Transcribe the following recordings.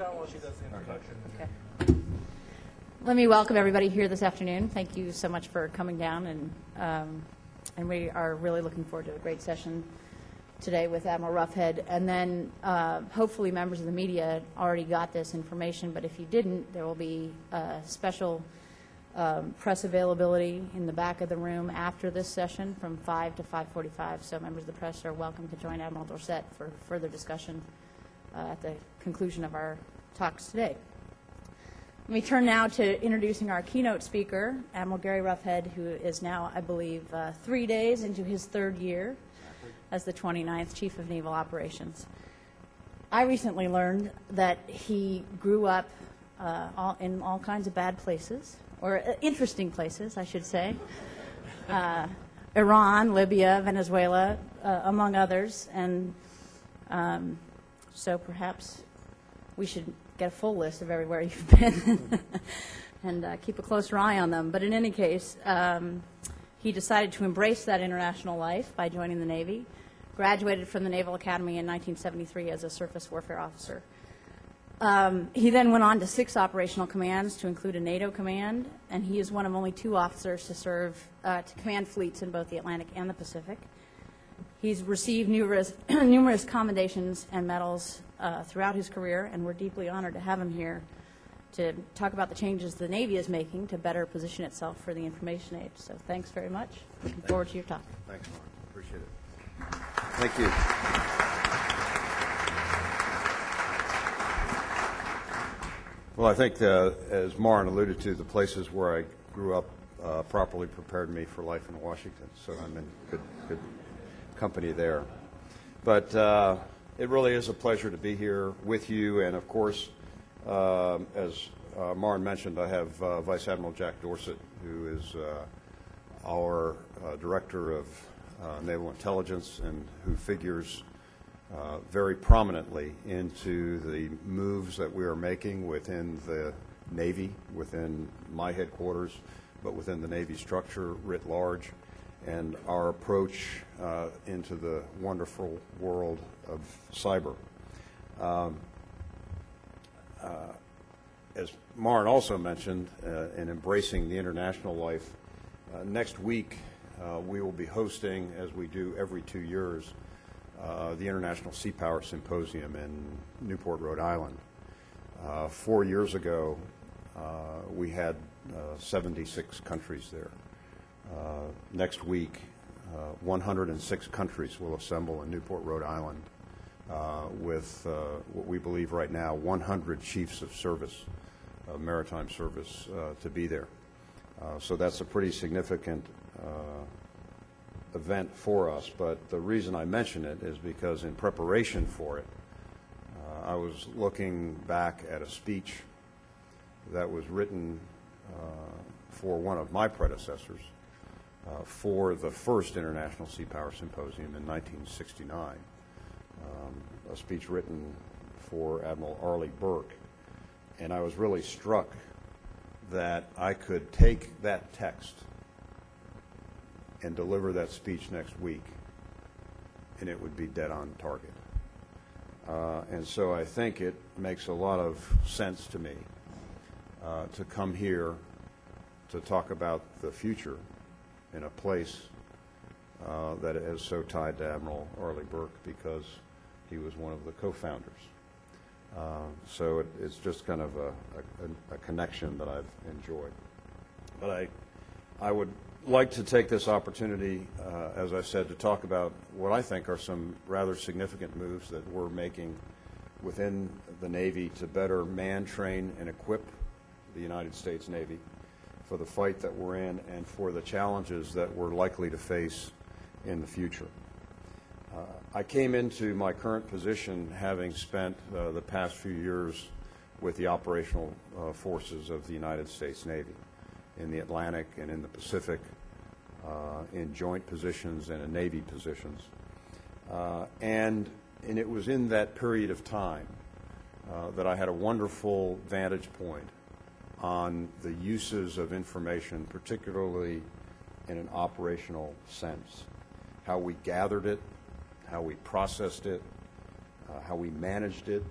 down while she does the introduction. Okay. Let me welcome everybody here this afternoon. Thank you so much for coming down, and we are really looking forward to a great session today with Admiral Roughead. And then hopefully members of the media already got this information, but if you didn't, there will be special press availability in the back of the room after this session from 5 to 5:45. So members of the press are welcome to join Admiral Dorsett for further discussion at the conclusion of our talks today. Let me turn now to introducing our keynote speaker, Admiral Gary Roughead, who is now, I believe, 3 days into his third year as the 29th Chief of Naval Operations. I recently learned that he grew up in all kinds of bad places, or interesting places, I should say. Iran, Libya, Venezuela, among others. And so perhaps we should get a full list of everywhere you've been and keep a closer eye on them. But in any case, he decided to embrace that international life by joining the Navy, graduated from the Naval Academy in 1973 as a surface warfare officer. He then went on to 6 operational commands, to include a NATO command, and he is one of only 2 officers to serve to command fleets in both the Atlantic and the Pacific. He's received numerous commendations and medals throughout his career, and we're deeply honored to have him here to talk about the changes the Navy is making to better position itself for the information age. So thanks very much. Looking forward to your talk. Thanks, Mark. Appreciate it. Thank you. Well, I think, as Maren alluded to, the places where I grew up properly prepared me for life in Washington, so I'm in good company there. But it really is a pleasure to be here with you, and of course, as Maren mentioned, I have Vice Admiral Jack Dorsett, who is our Director of Naval Intelligence and who figures very prominently into the moves that we are making within the Navy, within my headquarters, but within the Navy structure writ large, and our approach into the wonderful world of cyber. As Maren also mentioned, in embracing the international life, next week we will be hosting, as we do every 2 years, the International Sea Power Symposium in Newport, Rhode Island. 4 years ago, we had 76 countries there. Next week, 106 countries will assemble in Newport, Rhode Island, with what we believe right now 100 chiefs of service, maritime service, to be there. So that's a pretty significant event for us, but the reason I mention it is because in preparation for it, I was looking back at a speech that was written for one of my predecessors for the first International Sea Power Symposium in 1969, a speech written for Admiral Arleigh Burke, and I was really struck that I could take that text and deliver that speech next week, and it would be dead on target. And so I think it makes a lot of sense to me to come here to talk about the future in a place that is so tied to Admiral Arleigh Burke, because he was one of the co-founders. So it's just kind of a connection that I've enjoyed. But I would like to take this opportunity, as I said, to talk about what I think are some rather significant moves that we're making within the Navy to better man, train, and equip the United States Navy for the fight that we're in and for the challenges that we're likely to face in the future. I came into my current position having spent the past few years with the operational forces of the United States Navy in the Atlantic and in the Pacific, in joint positions and in Navy positions. And it was in that period of time that I had a wonderful vantage point on the uses of information, particularly in an operational sense, how we gathered it, how we processed it, how we managed it,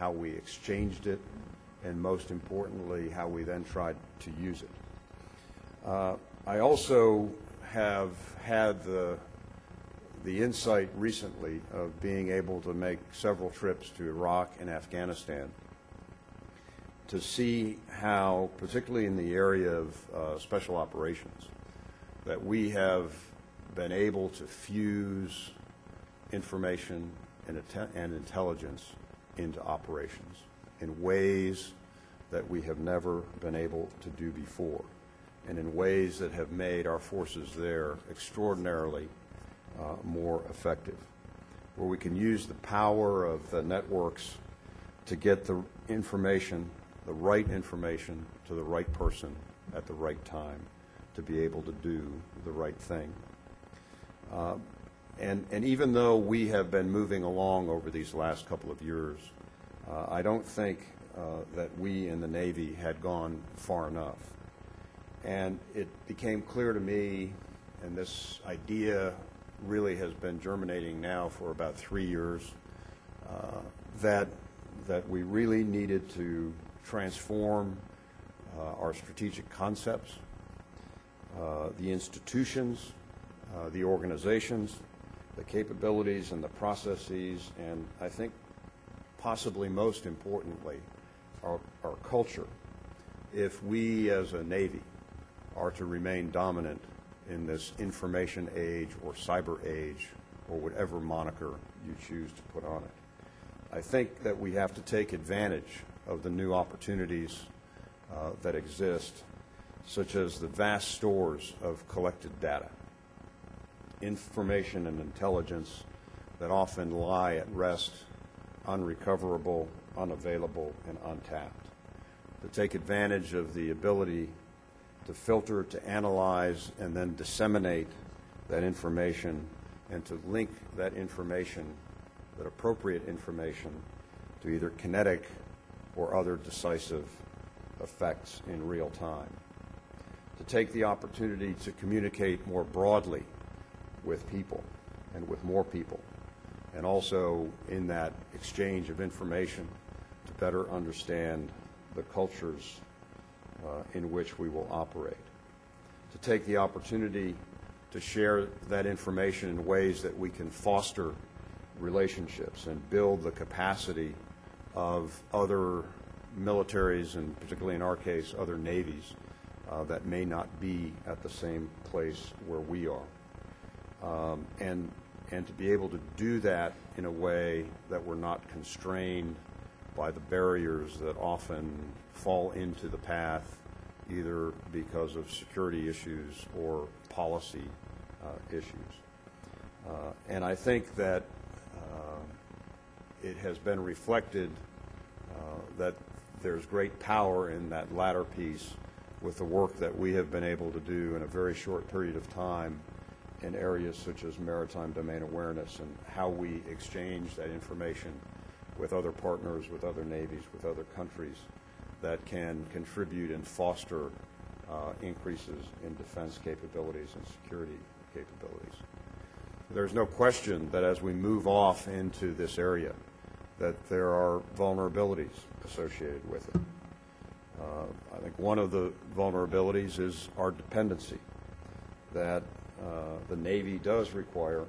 how we exchanged it, and most importantly, how we then tried to use it. I also have had the insight recently of being able to make several trips to Iraq and Afghanistan to see how, particularly in the area of special operations, that we have been able to fuse information and intelligence into operations in ways that we have never been able to do before, and in ways that have made our forces there extraordinarily more effective, where we can use the power of the networks to get the information, the right information, to the right person at the right time to be able to do the right thing. And even though we have been moving along over these last couple of years, I don't think that we in the Navy had gone far enough. And it became clear to me, and this idea really has been germinating now for about 3 years, that we really needed to transform our strategic concepts, the institutions, the organizations, the capabilities and the processes, and I think possibly most importantly, our culture, if we as a Navy are to remain dominant in this information age or cyber age or whatever moniker you choose to put on it. I think that we have to take advantage of the new opportunities that exist, such as the vast stores of collected data, information and intelligence that often lie at rest, unrecoverable, unavailable, and untapped. To take advantage of the ability to filter, to analyze, and then disseminate that information, and to link that information, that appropriate information, to either kinetic or other decisive effects in real time. To take the opportunity to communicate more broadly with people and with more people, and also in that exchange of information to better understand the cultures in which we will operate. To take the opportunity to share that information in ways that we can foster relationships and build the capacity of other militaries, and particularly in our case, other navies that may not be at the same place where we are. And to be able to do that in a way that we're not constrained by the barriers that often fall into the path, either because of security issues or policy issues. And I think that it has been reflected that there's great power in that latter piece with the work that we have been able to do in a very short period of time in areas such as maritime domain awareness and how we exchange that information with other partners, with other navies, with other countries that can contribute and foster increases in defense capabilities and security capabilities. There's no question that as we move off into this area, that there are vulnerabilities associated with it. I think one of the vulnerabilities is our dependency, that the Navy does require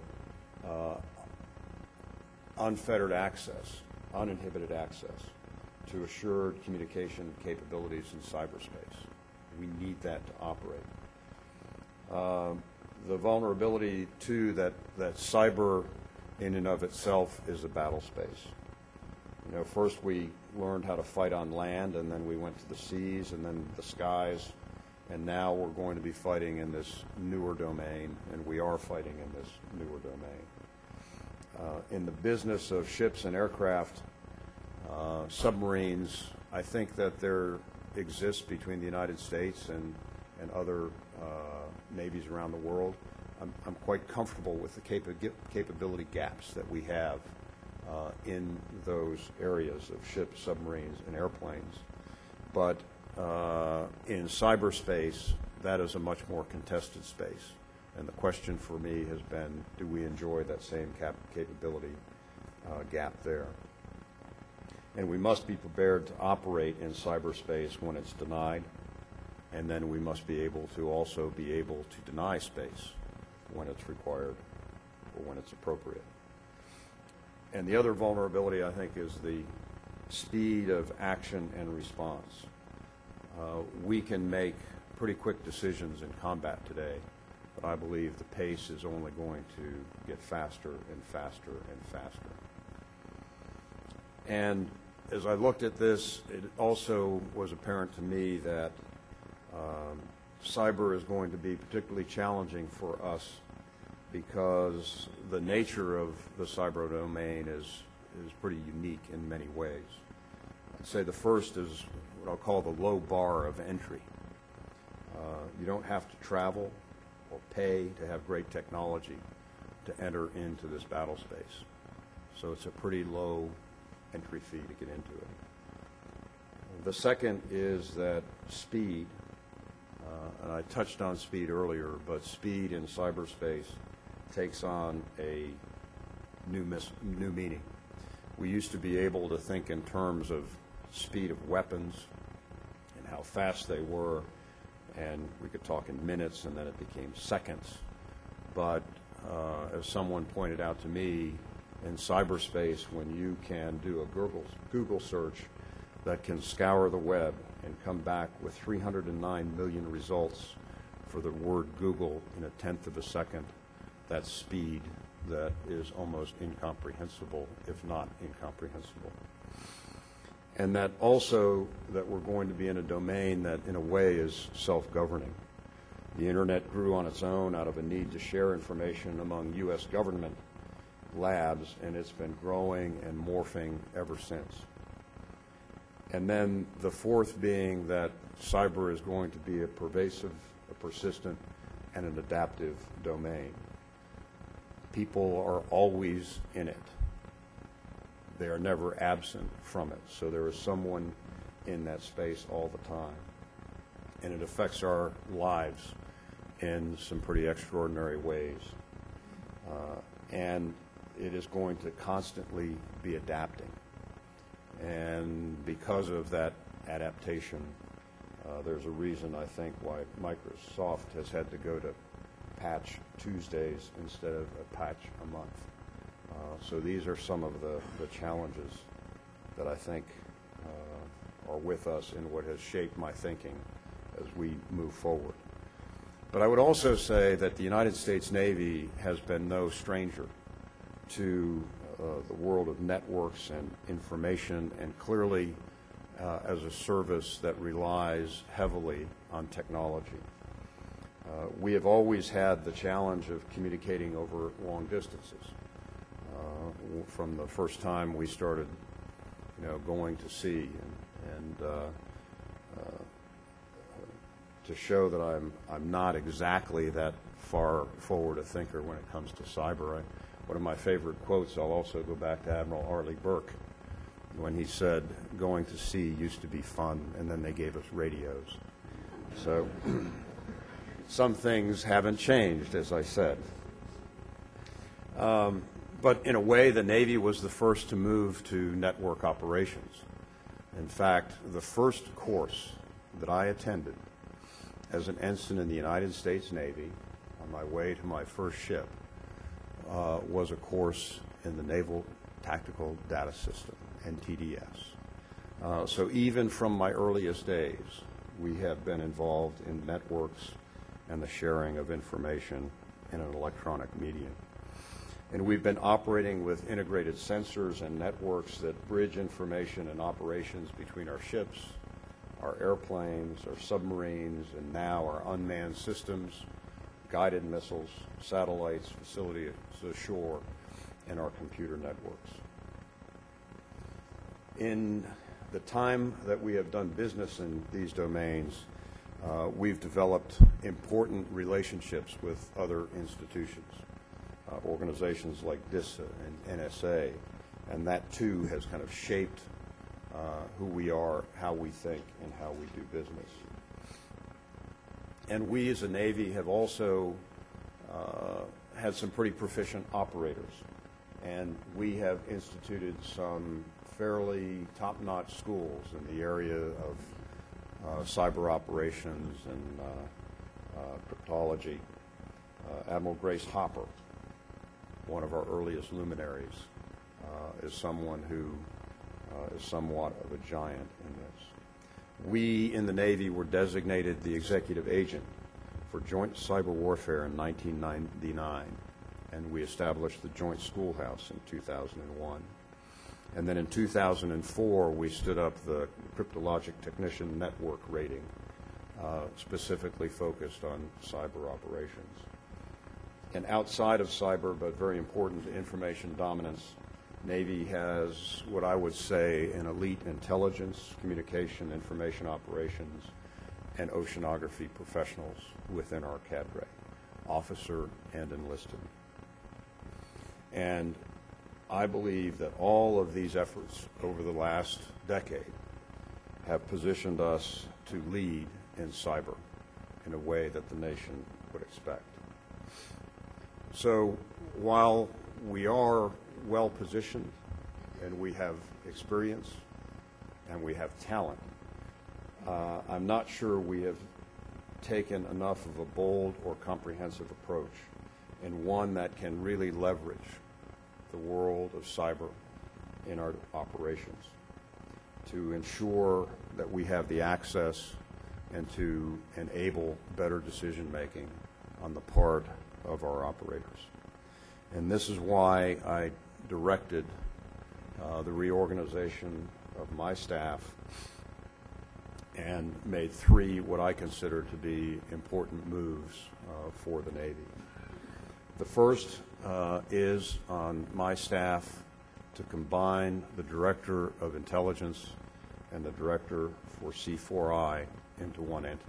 unfettered access, uninhibited access to assured communication capabilities in cyberspace. We need that to operate. The vulnerability, too, that cyber in and of itself is a battle space. You know, first we learned how to fight on land, and then we went to the seas, and then the skies, and now we're going to be fighting in this newer domain, and we are fighting in this newer domain. In the business of ships and aircraft, submarines, I think that there exists between the United States and other navies around the world. I'm quite comfortable with the capability gaps that we have in those areas of ships, submarines, and airplanes. But in cyberspace, that is a much more contested space. And the question for me has been, do we enjoy that same capability gap there? And we must be prepared to operate in cyberspace when it's denied, and then we must be able to also be able to deny space when it's required or when it's appropriate. And the other vulnerability, I think, is the speed of action and response. We can make pretty quick decisions in combat today, but I believe the pace is only going to get faster and faster and faster. And as I looked at this, it also was apparent to me that cyber is going to be particularly challenging for us because the nature of the cyber domain is pretty unique in many ways. I'd say the first is what I'll call the low bar of entry. You don't have to travel or pay to have great technology to enter into this battle space. So it's a pretty low entry fee to get into it. The second is that speed, and I touched on speed earlier, but speed in cyberspace takes on a new meaning. We used to be able to think in terms of speed of weapons and how fast they were, and we could talk in minutes, and then it became seconds. But as someone pointed out to me, in cyberspace, when you can do a Google search that can scour the web and come back with 309 million results for the word Google in a tenth of a second, that's speed that is almost incomprehensible, if not incomprehensible. And that also that we're going to be in a domain that in a way is self-governing. The internet grew on its own out of a need to share information among U.S. government labs, and it's been growing and morphing ever since. And then the fourth being that cyber is going to be a pervasive, a persistent, and an adaptive domain. People are always in it. They are never absent from it. So there is someone in that space all the time. And it affects our lives in some pretty extraordinary ways. And it is going to constantly be adapting. And because of that adaptation, there's a reason, I think, why Microsoft has had to go to patch Tuesdays instead of a patch a month. So these are some of the challenges that I think are with us in what has shaped my thinking as we move forward. But I would also say that the United States Navy has been no stranger to the world of networks and information, and clearly as a service that relies heavily on technology. We have always had the challenge of communicating over long distances. From the first time we started, going to sea, and to show that I'm not exactly that far forward a thinker when it comes to cyber. One of my favorite quotes, I'll also go back to Admiral Arleigh Burke, when he said, going to sea used to be fun, and then they gave us radios. So some things haven't changed, as I said. But in a way, the Navy was the first to move to network operations. In fact, the first course that I attended as an ensign in the United States Navy on my way to my first ship was a course in the Naval Tactical Data System, NTDS. So even from my earliest days, we have been involved in networks and the sharing of information in an electronic medium. And we've been operating with integrated sensors and networks that bridge information and operations between our ships, our airplanes, our submarines, and now our unmanned systems, guided missiles, satellites, facilities ashore, and our computer networks. In the time that we have done business in these domains, we've developed important relationships with other institutions, organizations like DISA and NSA, and that too has kind of shaped who we are, how we think, and how we do business. And we as a Navy have also had some pretty proficient operators, and we have instituted some fairly top-notch schools in the area of cyber operations and cryptology. Admiral Grace Hopper, one of our earliest luminaries, is someone who is somewhat of a giant in this. We in the Navy were designated the executive agent for joint cyber warfare in 1999, and we established the Joint Schoolhouse in 2001. And then in 2004, we stood up the Cryptologic Technician Network rating, specifically focused on cyber operations. And outside of cyber, but very important to information dominance, Navy has what I would say an elite intelligence, communication, information operations, and oceanography professionals within our cadre, officer and enlisted. And I believe that all of these efforts over the last decade have positioned us to lead in cyber in a way that the nation would expect. So while we are well positioned and we have experience and we have talent, I'm not sure we have taken enough of a bold or comprehensive approach, and one that can really leverage the world of cyber in our operations to ensure that we have the access and to enable better decision making on the part of our operators. And this is why I directed the reorganization of my staff and made three what I consider to be important moves for the Navy. The first is on my staff to combine the Director of Intelligence and the Director for C4I into one entity,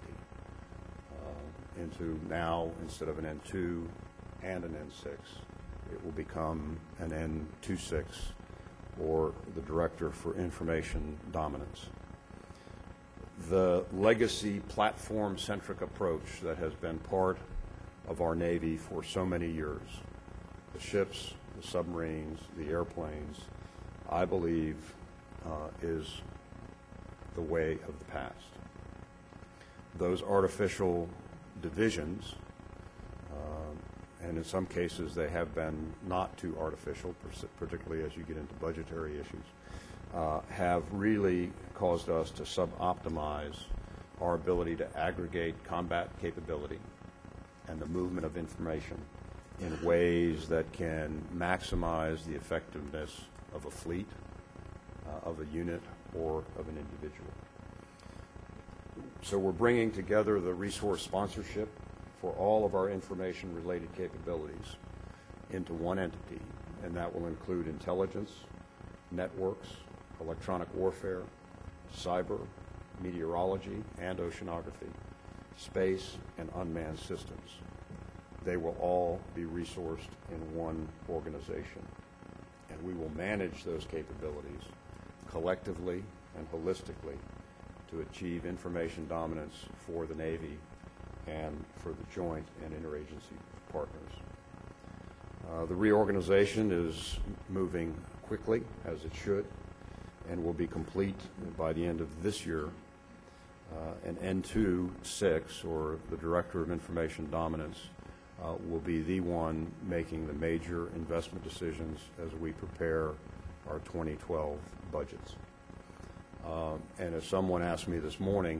into now, instead of an N2 and an N6, it will become an N26, or the Director for Information Dominance. The legacy platform-centric approach that has been part of our Navy for so many years, the ships, the submarines, the airplanes, I believe is the way of the past. Those artificial divisions, and in some cases they have been not too artificial, particularly as you get into budgetary issues, have really caused us to sub-optimize our ability to aggregate combat capability and the movement of information in ways that can maximize the effectiveness of a fleet, of a unit, or of an individual. So we're bringing together the resource sponsorship for all of our information-related capabilities into one entity, and that will include intelligence, networks, electronic warfare, cyber, meteorology and oceanography, space, and unmanned systems. They will all be resourced in one organization, and we will manage those capabilities collectively and holistically to achieve information dominance for the Navy and for the joint and interagency partners. The reorganization is moving quickly, as it should, and will be complete by the end of this year. And N2-6, or the Director of Information Dominance, will be the one making the major investment decisions as we prepare our 2012 budgets. And as someone asked me this morning,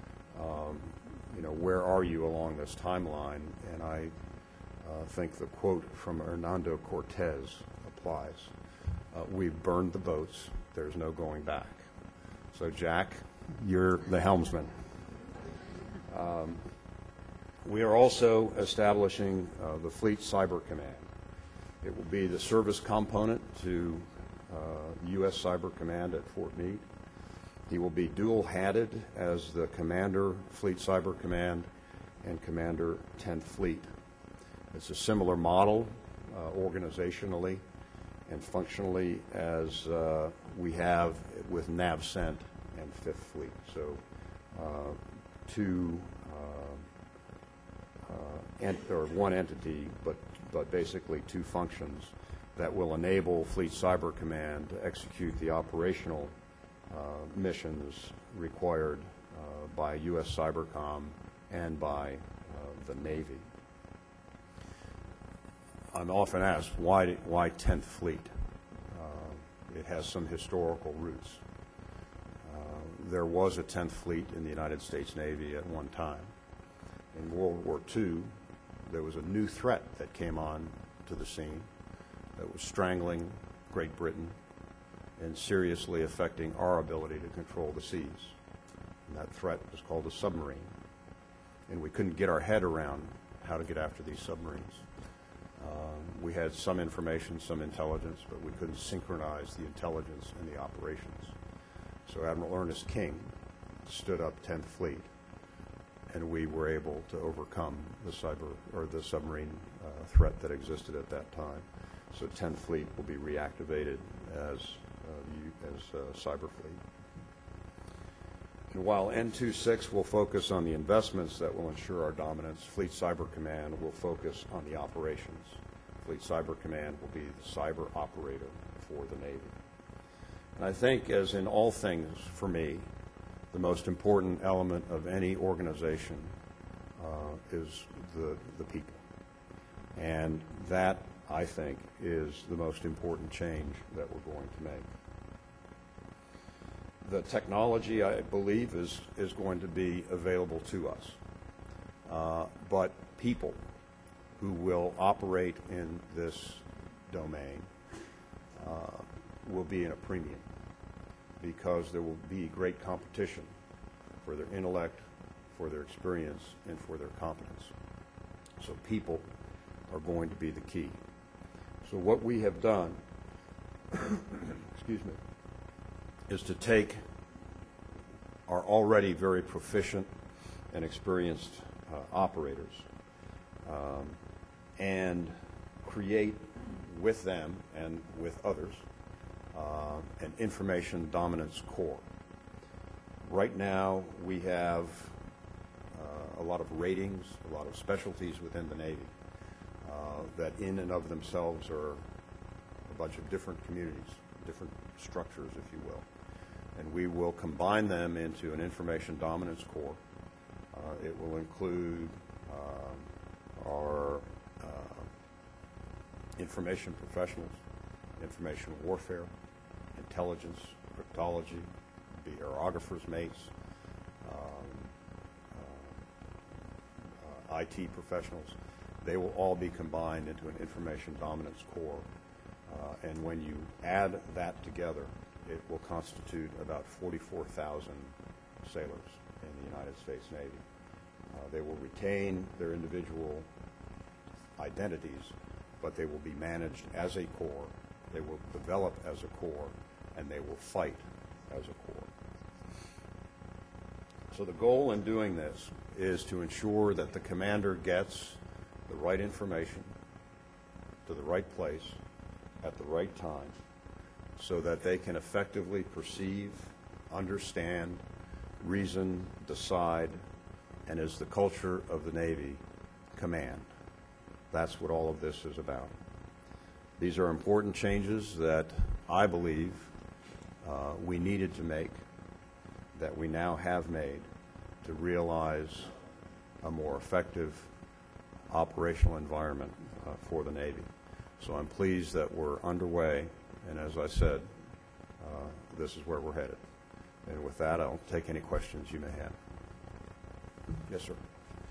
where are you along this timeline? And I think the quote from Hernando Cortez applies. We've burned the boats. There's no going back. So, Jack, you're the helmsman. We are also establishing the Fleet Cyber Command. It will be the service component to U.S. Cyber Command at Fort Meade. He will be dual-hatted as the Commander, Fleet Cyber Command, and Commander, 10th Fleet. It's a similar model organizationally and functionally as we have with NAVCENT and 5th Fleet. So one entity, but basically two functions that will enable Fleet Cyber Command to execute the operational missions required by U.S. Cybercom and by the Navy. I'm often asked, why 10th Fleet? It has some historical roots. There was a 10th Fleet in the United States Navy at one time. In World War II, there was a new threat that came on to the scene that was strangling Great Britain and seriously affecting our ability to control the seas. And that threat was called a submarine. And we couldn't get our head around how to get after these submarines. We had some information, some intelligence, but we couldn't synchronize the intelligence and the operations. So Admiral Ernest King stood up 10th Fleet, and we were able to overcome the submarine threat that existed at that time. So 10th Fleet will be reactivated as Cyber Fleet. And while N26 will focus on the investments that will ensure our dominance, Fleet Cyber Command will focus on the operations. Fleet Cyber Command will be the cyber operator for the Navy. And I think, as in all things for me, the most important element of any organization is the people. And that, I think, is the most important change that we're going to make. The technology, I believe, is going to be available to us. But people who will operate in this domain will be in a premium, because there will be great competition for their intellect, for their experience, and for their competence. So people are going to be the key. So what we have done, excuse me, is to take our already very proficient and experienced operators and create with them and with others an information dominance core. Right now we have a lot of ratings, a lot of specialties within the Navy that in and of themselves are a bunch of different communities, different structures, if you will. And we will combine them into an information dominance core. It will include our information professionals, information warfare, intelligence, cryptology, be aerographers' mates, IT professionals. They will all be combined into an information dominance core. And when you add that together, it will constitute about 44,000 sailors in the United States Navy. They will retain their individual identities, but they will be managed as a corps. They will develop as a corps, and they will fight as a corps. So the goal in doing this is to ensure that the commander gets the right information to the right place at the right time, so that they can effectively perceive, understand, reason, decide, and, as the culture of the Navy, command. That's what all of this is about. These are important changes that I believe we needed to make, that we now have made, to realize a more effective operational environment for the Navy. So I'm pleased that we're underway, and as I said, this is where we're headed. And with that, I'll take any questions you may have. Yes, sir.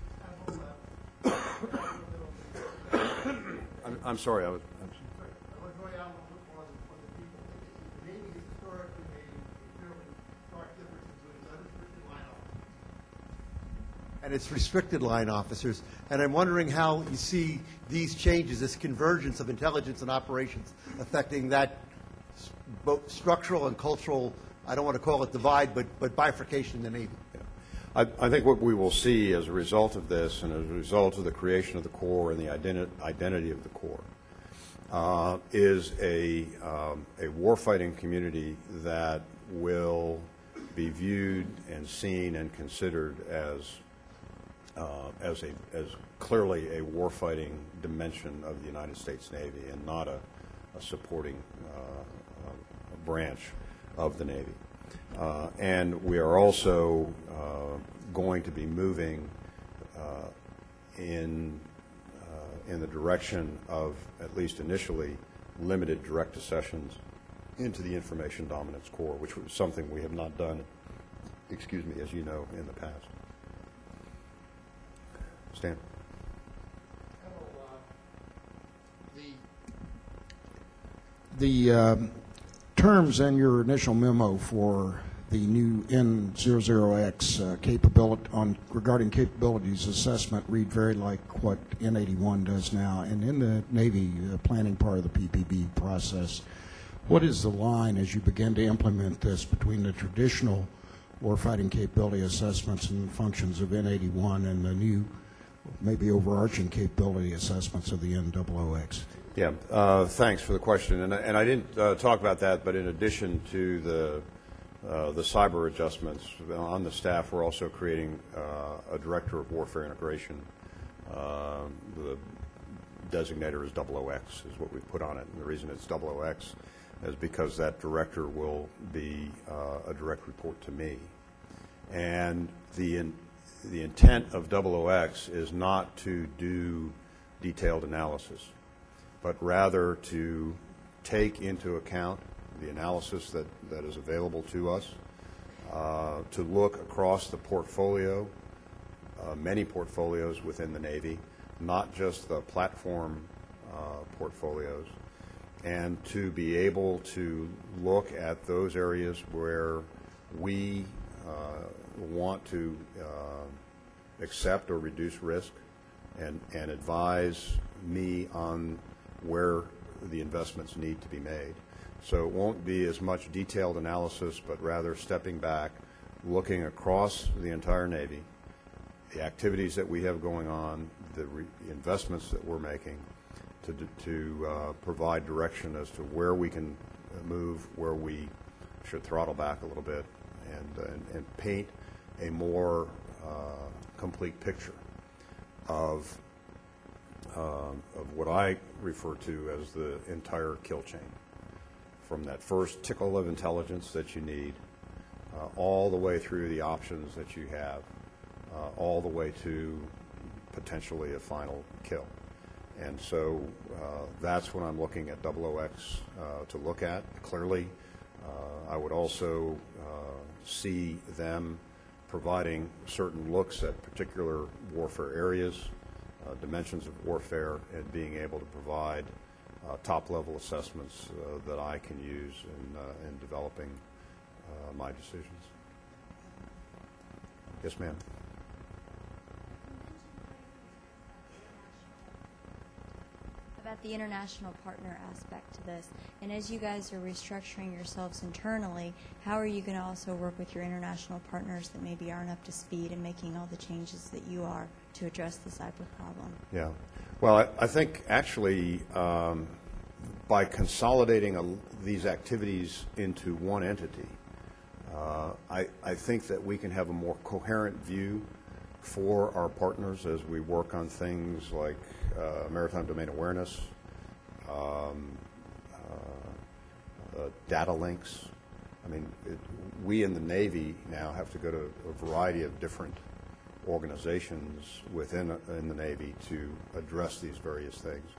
I'm sorry. I was going out on the people. The Navy has historically made a fairly stark difference between its unrestricted line officers and its restricted line officers. And I'm wondering how you see these changes, this convergence of intelligence and operations, affecting that both structural and cultural, I don't want to call it divide, but bifurcation in the Navy. I think what we will see as a result of this, and as a result of the creation of the Corps and the identity of the Corps, is a warfighting community that will be viewed and seen and considered as clearly a warfighting dimension of the United States Navy, and not a supporting branch of the Navy. And we are also going to be moving in the direction of, at least initially, limited direct accessions into the Information Dominance Corps, which was something we have not done, excuse me, as you know, in the past. Stan? The terms in your initial memo for the new N00X capability regarding capabilities assessment read very like what N81 does now. And in the Navy planning part of the PPB process, what is the line as you begin to implement this between the traditional warfighting capability assessments and functions of N81 and the new, maybe overarching capability assessments of the N00X? Yeah, thanks for the question. And I didn't talk about that, but in addition to the cyber adjustments on the staff, we're also creating a director of warfare integration. The designator is 00X is what we've put on it. And the reason it's 00X is because that director will be a direct report to me. And the intent of 00X is not to do detailed analysis, but rather to take into account the analysis that is available to us, to look across the portfolio, many portfolios within the Navy, not just the platform portfolios, and to be able to look at those areas where we want to accept or reduce risk and advise me on where the investments need to be made. So it won't be as much detailed analysis, but rather stepping back, looking across the entire Navy, the activities that we have going on, the investments that we're making, to provide direction as to where we can move, where we should throttle back a little bit, and paint a more complete picture of what I refer to as the entire kill chain, from that first tickle of intelligence that you need, all the way through the options that you have, all the way to potentially a final kill. And so that's what I'm looking at 00X to look at. Clearly, I would also see them providing certain looks at particular warfare areas, dimensions of warfare, and being able to provide top-level assessments that I can use in developing my decisions. Yes, ma'am. About the international partner aspect to this, and as you guys are restructuring yourselves internally, how are you going to also work with your international partners that maybe aren't up to speed and making all the changes that you are to address the cyber problem? Yeah. Well, I think actually by consolidating these activities into one entity, I think that we can have a more coherent view for our partners as we work on things like maritime domain awareness, data links. I mean, we in the Navy now have to go to a variety of different organizations within the Navy to address these various things.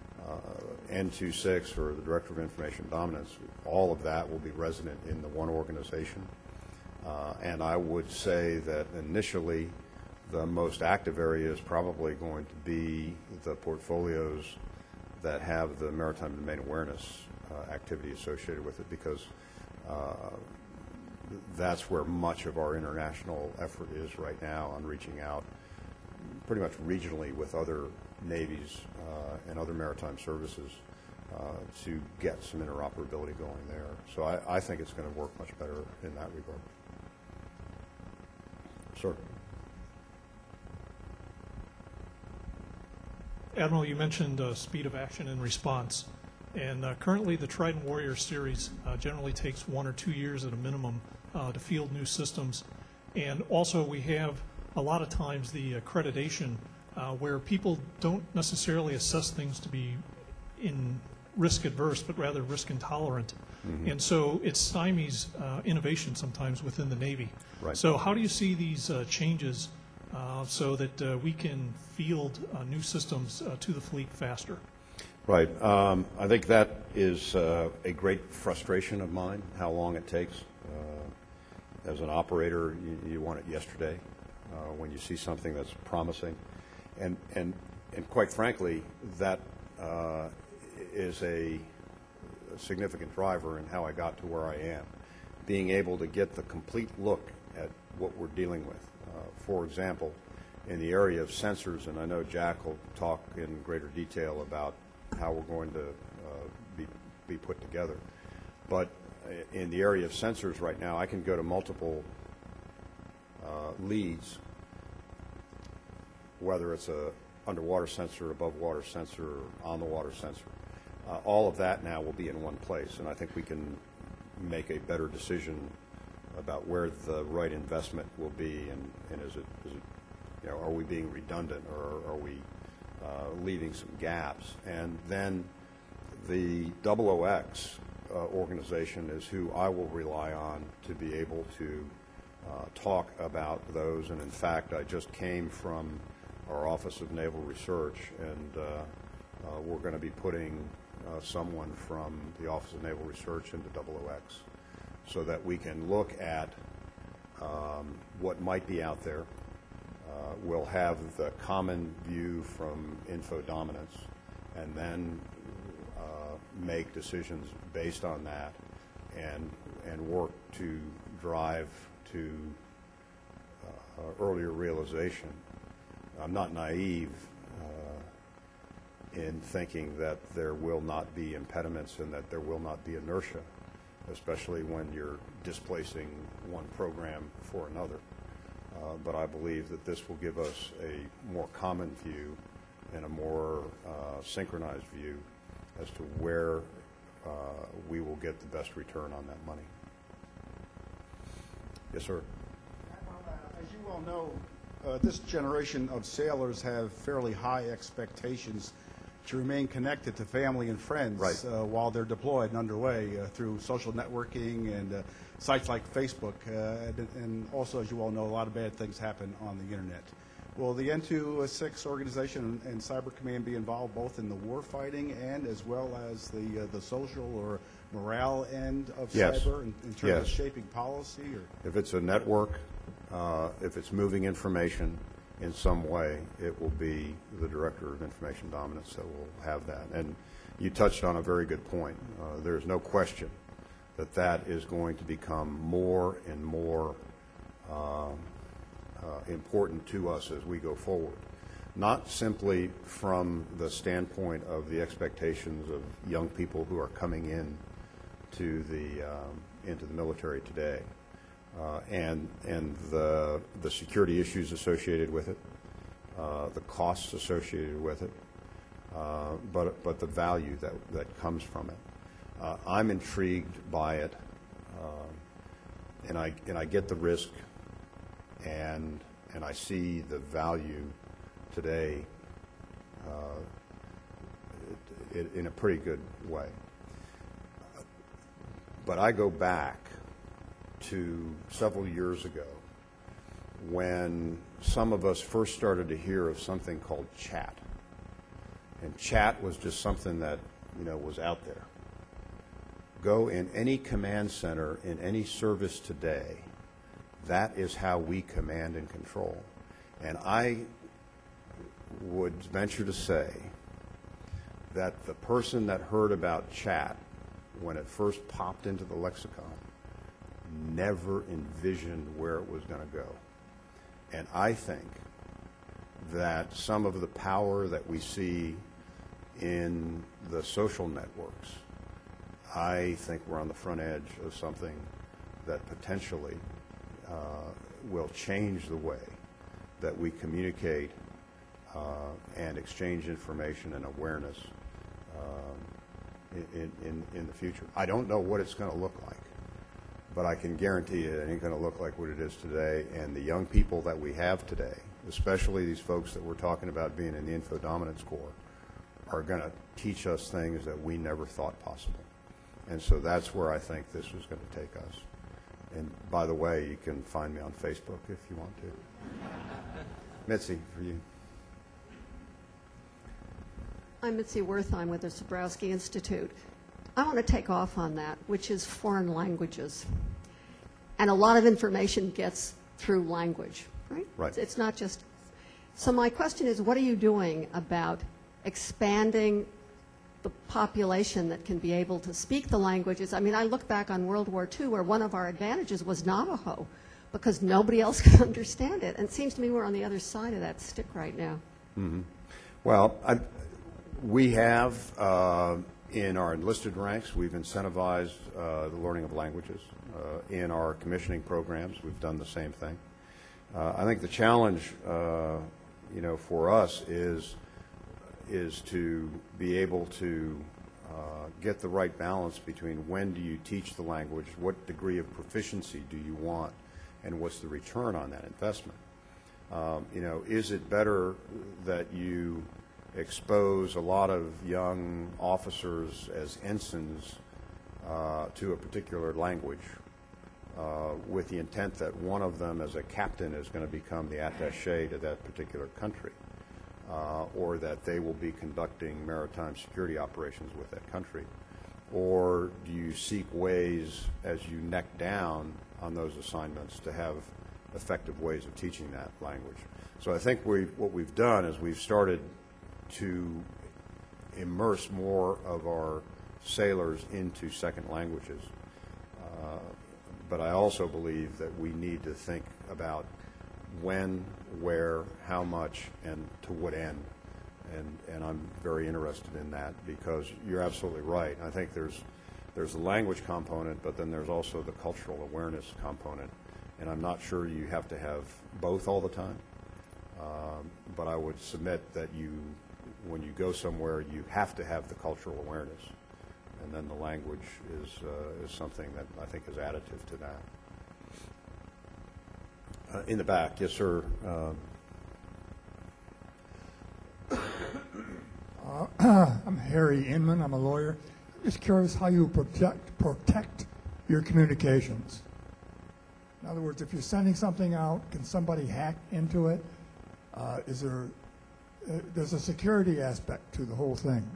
N26, or the Director of Information Dominance, all of that will be resident in the one organization. And I would say that initially the most active area is probably going to be the portfolios that have the maritime domain awareness activity associated with it, because that's where much of our international effort is right now, on reaching out pretty much regionally with other navies and other maritime services to get some interoperability going there. So I think it's going to work much better in that regard. Sir. Admiral, you mentioned speed of action and response, and currently the Trident Warrior series generally takes 1 or 2 years at a minimum to field new systems. And also we have a lot of times the accreditation where people don't necessarily assess things to be in risk adverse, but rather risk intolerant. And so it stymies innovation sometimes within the Navy. Right. So how do you see these changes so that we can field new systems to the fleet faster? Right. I think that is a great frustration of mine, how long it takes. As an operator, you want it yesterday when you see something that's promising. And quite frankly, that is a significant driver in how I got to where I am. Being able to get the complete look at what we're dealing with. For example, in the area of sensors, and I know Jack will talk in greater detail about how we're going to be put together. But in the area of sensors right now, I can go to multiple leads, whether it's a underwater sensor, above water sensor, or on the water sensor. All of that now will be in one place, and I think we can make a better decision about where the right investment will be, and is it you know, are we being redundant, or are we leaving some gaps? And then the OOX organization is who I will rely on to be able to talk about those. And in fact, I just came from our Office of Naval Research, and we're going to be putting someone from the Office of Naval Research into OOX so that we can look at what might be out there. We'll have the common view from info dominance, and then make decisions based on that, and work to drive to earlier realization. I'm not naive in thinking that there will not be impediments and that there will not be inertia, especially when you're displacing one program for another. But I believe that this will give us a more common view and a more synchronized view as to where we will get the best return on that money. Yes, sir. As you well know, this generation of sailors have fairly high expectations to remain connected to family and friends Right. While they're deployed and underway through social networking and sites like Facebook. And also, as you all know, a lot of bad things happen on the Internet. Will the N206 organization and Cyber Command be involved both in the war fighting and as well as the social or morale end of Yes. cyber in terms Yes. of shaping policy? Or If it's a network, if it's moving information in some way, it will be the Director of Information Dominance that will have that. And you touched on a very good point. There's no question that that is going to become more and more important to us as we go forward. Not simply from the standpoint of the expectations of young people who are coming in to into the military today, and the security issues associated with it, the costs associated with it, but the value that comes from it. I'm intrigued by it, and I get the risk, and I see the value today in a pretty good way. But I go back to several years ago when some of us first started to hear of something called chat. And chat was just something that, was out there. Go in any command center in any service today, that is how we command and control. And I would venture to say that the person that heard about chat when it first popped into the lexicon never envisioned where it was going to go. And I think that some of the power that we see in the social networks, I think we're on the front edge of something that potentially will change the way that we communicate and exchange information and awareness in the future. I don't know what it's going to look like, but I can guarantee you it ain't going to look like what it is today. And the young people that we have today, especially these folks that we're talking about being in the Info Dominance Corps, are going to teach us things that we never thought possible. And so that's where I think this is going to take us. And by the way, you can find me on Facebook if you want to. Mitzi, for you. I'm Mitzi Wertheim with the Zabrowski Institute. I want to take off on that, which is foreign languages. And a lot of information gets through language, right? Right. It's not just... So my question is, what are you doing about expanding the population that can be able to speak the languages? I mean, I look back on World War II, where one of our advantages was Navajo, because nobody else could understand it. And it seems to me we're on the other side of that stick right now. Mm-hmm. Well, we have, in our enlisted ranks, we've incentivized the learning of languages. In our commissioning programs, we've done the same thing. I think the challenge, for us is to be able to get the right balance between when do you teach the language, what degree of proficiency do you want, and what's the return on that investment. Is it better that you expose a lot of young officers as ensigns to a particular language with the intent that one of them as a captain is going to become the attaché to that particular country, or that they will be conducting maritime security operations with that country? Or do you seek ways, as you neck down on those assignments, to have effective ways of teaching that language? So I think what we've done is we've started to immerse more of our sailors into second languages. But I also believe that we need to think about when, where, how much, and to what end. And I'm very interested in that, because you're absolutely right. I think there's the language component, but then there's also the cultural awareness component. And I'm not sure you have to have both all the time. But I would submit that when you go somewhere, you have to have the cultural awareness. And then the language is something that I think is additive to that. In the back, yes, sir. I'm Harry Inman. I'm a lawyer. I'm just curious how you protect your communications. In other words, if you're sending something out, can somebody hack into it? There's a security aspect to the whole thing.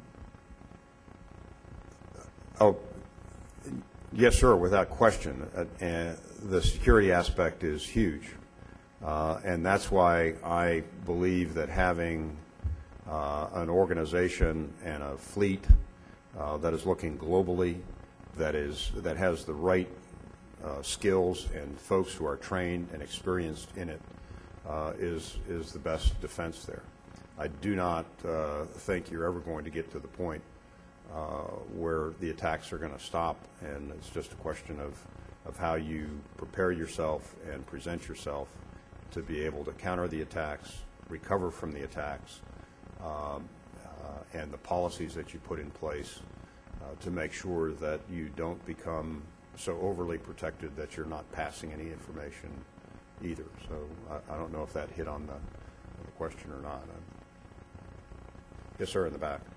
Oh, yes, sir, without question. The security aspect is huge. And that's why I believe that having an organization and a fleet that is looking globally, that has the right skills and folks who are trained and experienced in it is the best defense there. I do not think you're ever going to get to the point where the attacks are going to stop, and it's just a question of how you prepare yourself and present yourself to be able to counter the attacks, recover from the attacks, and the policies that you put in place to make sure that you don't become so overly protected that you're not passing any information either. So I don't know if that hit on the question or not. Yes, sir, in the back.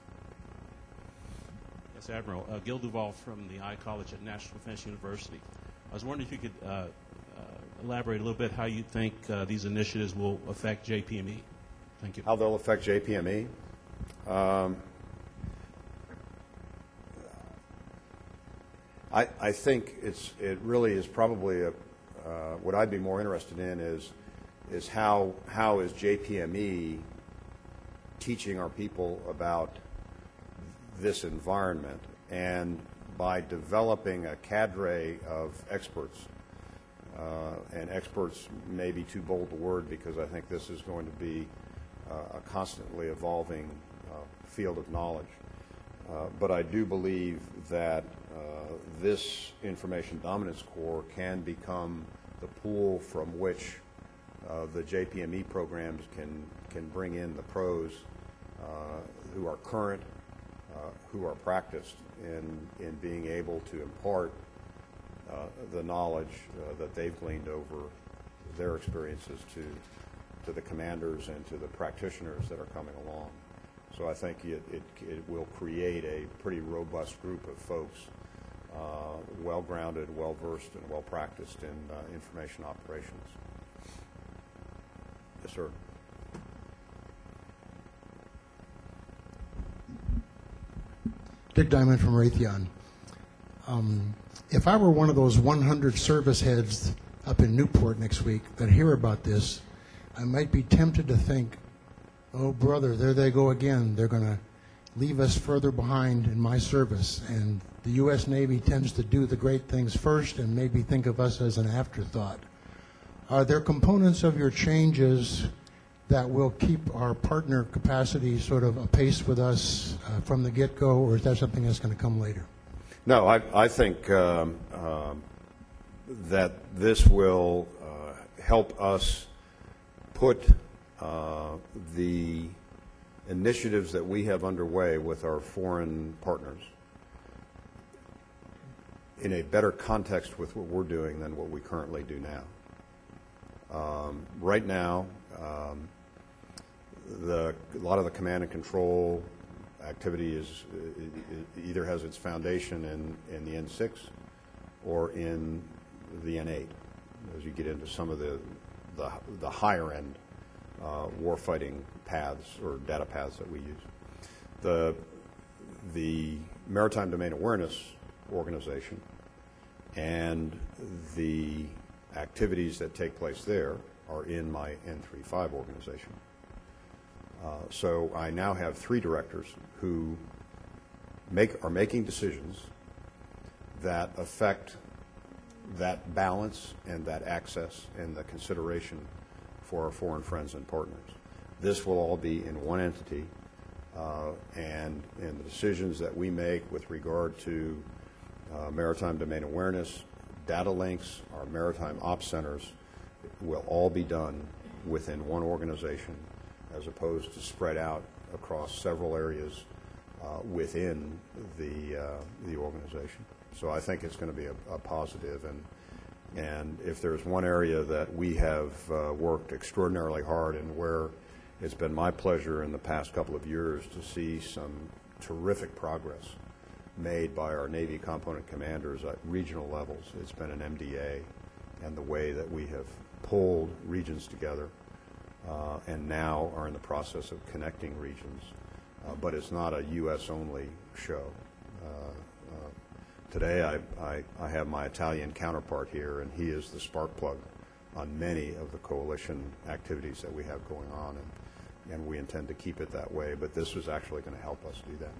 Yes, Admiral. Gil Duval from the I College at National Defense University. I was wondering if you could elaborate a little bit how you think these initiatives will affect JPME. Thank you. How they'll affect JPME? I think it really is probably what I'd be more interested in is how is JPME teaching our people about this environment, and by developing a cadre of experts, and experts may be too bold a word because I think this is going to be a constantly evolving field of knowledge. But I do believe that this Information Dominance Corps can become the pool from which the JPME programs can bring in the pros who are current, who are practiced in being able to impart the knowledge that they've gleaned over their experiences to the commanders and to the practitioners that are coming along. So I think it will create a pretty robust group of folks, well-grounded, well-versed, and well-practiced in information operations. Yes, sir. Dick Diamond from Raytheon. If I were one of those 100 service heads up in Newport next week that hear about this, I might be tempted to think, oh, brother, there they go again. They're going to leave us further behind in my service. And the U.S. Navy tends to do the great things first and maybe think of us as an afterthought. Are there components of your changes that will keep our partner capacity sort of apace with us from the get-go, or is that something that's going to come later? No, I think that this will help us put the initiatives that we have underway with our foreign partners in a better context with what we're doing than what we currently do now. Right now, a lot of the command and control activity is either has its foundation in the N6 or in the N8 as you get into some of the higher end warfighting paths or data paths that we use. The Maritime Domain Awareness Organization and the activities that take place there are in my N35 organization. So I now have 3 directors who are making decisions that affect that balance and that access and the consideration for our foreign friends and partners. This will all be in one entity, and the decisions that we make with regard to maritime domain awareness, data links, our maritime ops centers will all be done within one organization as opposed to spread out across several areas within the organization. So I think it's going to be a positive, and if there's one area that we have worked extraordinarily hard and where it's been my pleasure in the past couple of years to see some terrific progress made by our Navy component commanders at regional levels, it's been an MDA and the way that we have pulled regions together and now are in the process of connecting regions. But it's not a U.S.-only show. Today I have my Italian counterpart here, and he is the spark plug on many of the coalition activities that we have going on, and we intend to keep it that way, but this is actually going to help us do that.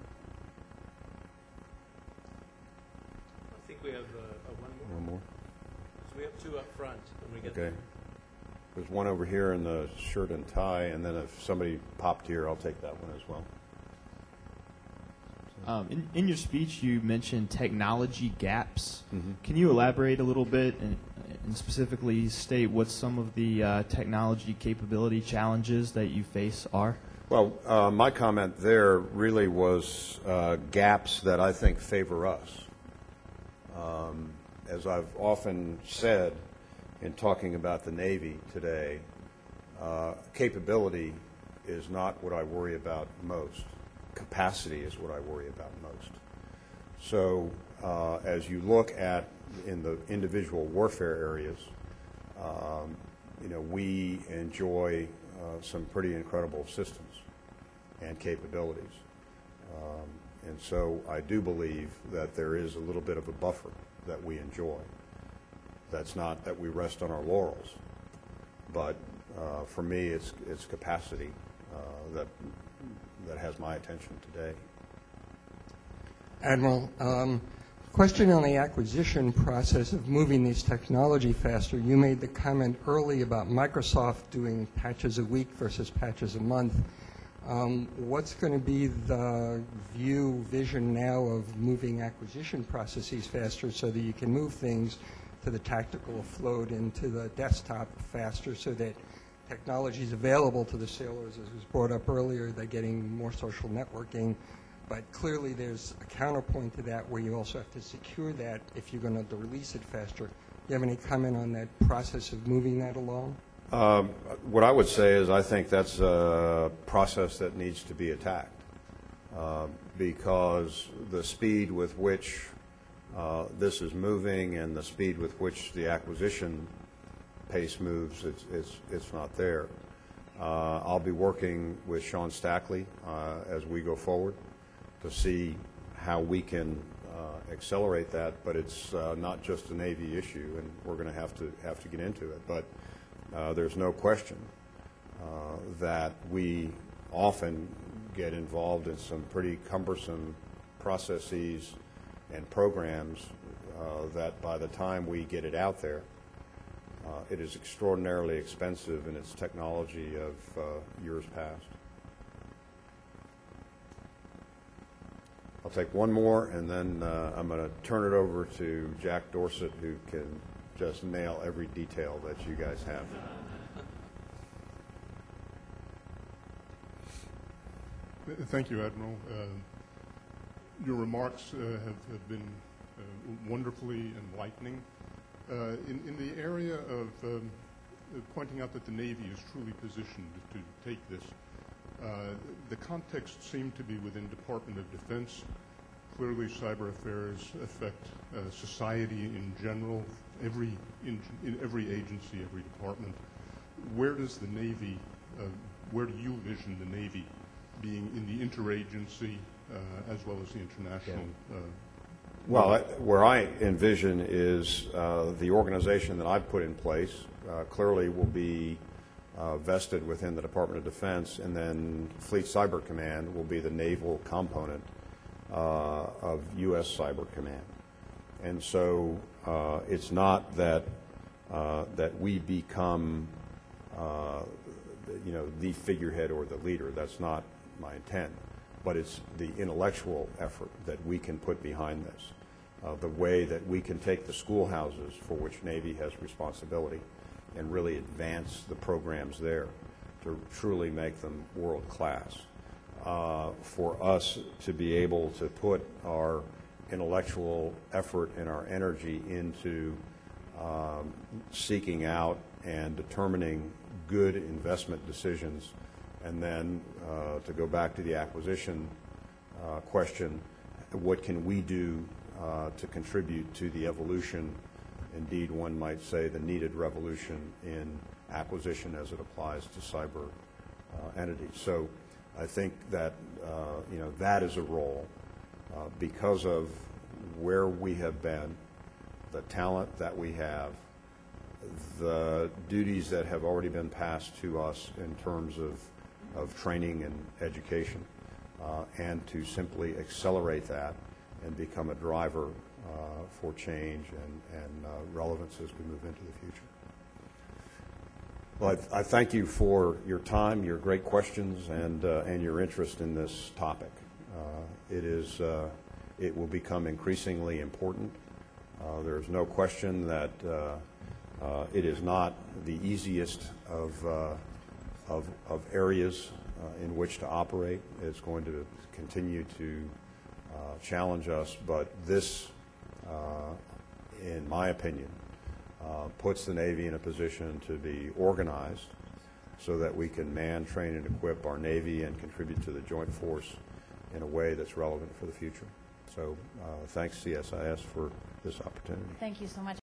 I think we have one more. So we have 2 up front when we get there. There's one over here in the shirt and tie, and then if somebody popped here, I'll take that one as well. In your speech, you mentioned technology gaps. Mm-hmm. Can you elaborate a little bit and specifically state what some of the technology capability challenges that you face are? Well, my comment there really was gaps that I think favor us. As I've often said in talking about the Navy today, capability is not what I worry about most. Capacity is what I worry about most. So as you look at in the individual warfare areas, we enjoy some pretty incredible systems and capabilities. And so I do believe that there is a little bit of a buffer that we enjoy. That's not that we rest on our laurels, but for me it's capacity that has my attention today. Admiral, question on the acquisition process of moving these technology faster. You made the comment early about Microsoft doing patches a week versus patches a month. What's going to be the vision now of moving acquisition processes faster so that you can move things to the tactical afloat and to the desktop faster so that technology is available to the sailors, as was brought up earlier? They're getting more social networking, but clearly there's a counterpoint to that where you also have to secure that if you're going to release it faster. Do you have any comment on that process of moving that along? What I would say is I think that's a process that needs to be attacked. because the speed with which this is moving and the speed with which the acquisition pace moves, it's not there. I'll be working with Sean Stackley as we go forward to see how we can accelerate that, but it's not just a Navy issue, and we're going to have to get into it. But there's no question that we often get involved in some pretty cumbersome processes and programs that by the time we get it out there, it is extraordinarily expensive in its technology of years past. I'll take one more, and then I'm going to turn it over to Jack Dorsett, who can just nail every detail that you guys have. Thank you, Admiral. Your remarks have been wonderfully enlightening. In the area of pointing out that the Navy is truly positioned to take this, the context seemed to be within Department of Defense. Clearly, cyber affairs affect society in general, in every agency, every department. Where does the Navy, where do you envision the Navy being in the interagency as well as the international? Well, where I envision is the organization that I've put in place clearly will be vested within the Department of Defense, and then Fleet Cyber Command will be the naval component of U.S. Cyber Command. And so it's not that that we become the figurehead or the leader. That's not my intent. But it's the intellectual effort that we can put behind this, the way that we can take the schoolhouses for which Navy has responsibility and really advance the programs there to truly make them world class. For us to be able to put our intellectual effort and our energy into seeking out and determining good investment decisions, and then to go back to the acquisition question, what can we do to contribute to the evolution, indeed one might say the needed revolution in acquisition as it applies to cyber entities. So I think that that is a role because of where we have been, the talent that we have, the duties that have already been passed to us in terms of training and education, and to simply accelerate that and become a driver for change and relevance as we move into the future. Well, I thank you for your time, your great questions, and your interest in this topic. It will become increasingly important. There's no question that it is not the easiest of areas in which to operate. It's going to continue to challenge us, but this, in my opinion, puts the Navy in a position to be organized so that we can man, train, and equip our Navy and contribute to the joint force in a way that's relevant for the future. So thanks, CSIS, for this opportunity. Thank you so much.